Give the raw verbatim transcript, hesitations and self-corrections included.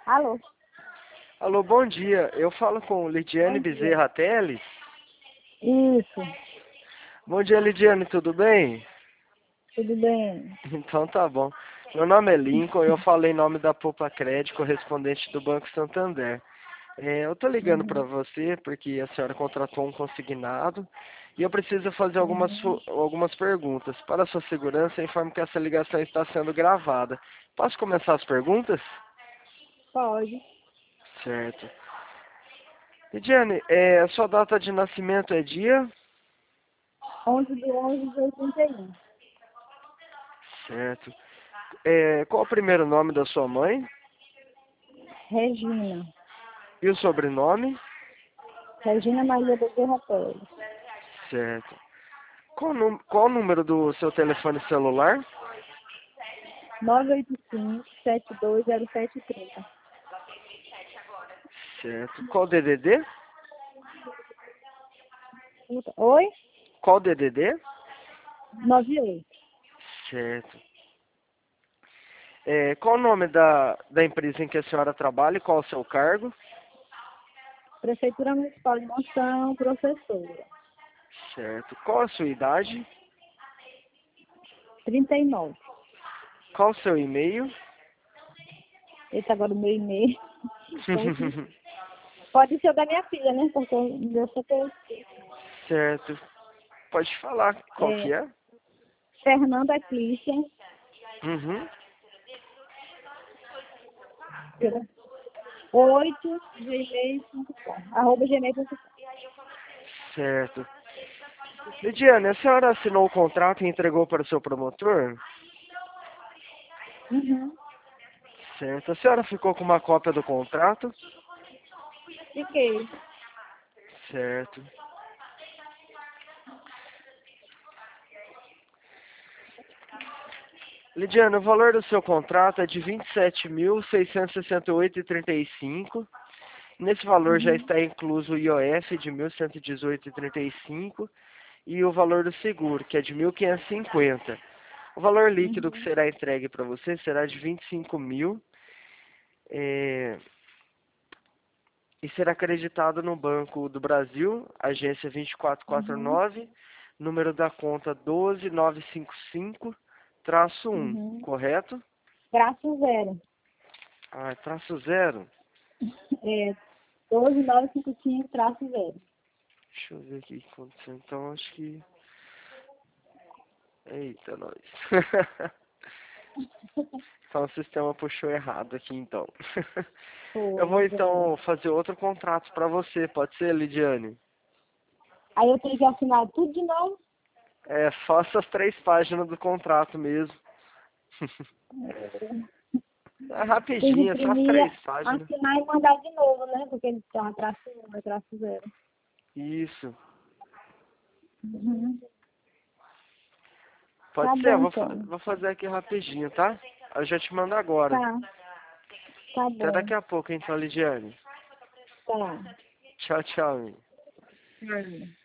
Alô? Alô, bom dia. Eu falo com Lidiane Bom dia. Bezerra Teles. Isso, Bom dia, Lidiane, tudo bem? tudo bem? Então tá bom. Meu nome é Lincoln e eu falo em nome da Poupa Crédito, correspondente do Banco Santander. É, eu tô ligando para Uhum, você porque a senhora contratou um consignado e eu preciso fazer algumas, uhum. fu- algumas perguntas. Para a sua segurança, eu informo que essa ligação está sendo gravada. Posso começar as perguntas? Pode. Certo. Lidiane, é, a sua data de nascimento é dia? onze de onze de oitenta e um. Certo. É, qual o primeiro nome da sua mãe? Regina. E o sobrenome? Regina Maria Bezerra Pérez. Certo. Qual, o nú- qual o número do seu telefone celular? nove oito cinco, sete dois zero sete três zero. Certo. Qual o D D D? Oi? Qual o D D D? noventa e oito. Certo. É, qual o nome da, da empresa em que a senhora trabalha e qual o seu cargo? Prefeitura Municipal de Monção, professora. Certo. Qual a sua idade? trinta e nove. Qual o seu e-mail? Esse agora o meu e-mail. Pode, pode ser o da minha filha, né? Porque eu só tenho Certo. Pode falar qual que é, é? Fernanda Clícia. Uhum. oito gmail ponto com, arroba gmail ponto com. Certo. Lidiane, a senhora assinou o contrato e entregou para o seu promotor? Uhum. Certo. A senhora ficou com uma cópia do contrato? Fiquei. Certo. Lidiane, o valor do seu contrato é de vinte e sete mil, seiscentos e sessenta e oito vírgula trinta e cinco. Nesse valor já Uhum. está incluso o I O F de mil cento e dezoito vírgula trinta e cinco e o valor do seguro, que é de mil quinhentos e cinquenta. O valor líquido que Uhum. será entregue para você será de vinte e cinco mil é, e será acreditado no Banco do Brasil, agência vinte e quatro quarenta e Uhum. nove, número da conta doze mil novecentos e cinquenta e cinco, traço um, Uhum. correto? Traço zero. Ah, é traço zero. É doze mil novecentos e cinquenta e cinco, traço zero. Deixa eu ver aqui o que aconteceu. Então, acho que... Eita, nós. Então, o sistema puxou errado aqui, então. Eu vou, Foi, zero. então, fazer outro contrato para você. Pode ser, Lidiane? Aí eu tenho que assinar tudo de novo. É, só essas três páginas do contrato mesmo. É Tem que rapidinho, é só as imprimir, três páginas. assinar e mandar de novo, né? Porque ele tem uma traço um, é traço zero. Isso. Uhum. Pode Tá ser? Eu bom, vou, fa- então. vou fazer aqui rapidinho, tá? Eu já te mando agora. Tá, tá Até bom. daqui a pouco, então, Lidiane. Tá. Tchau, tchau. Hum.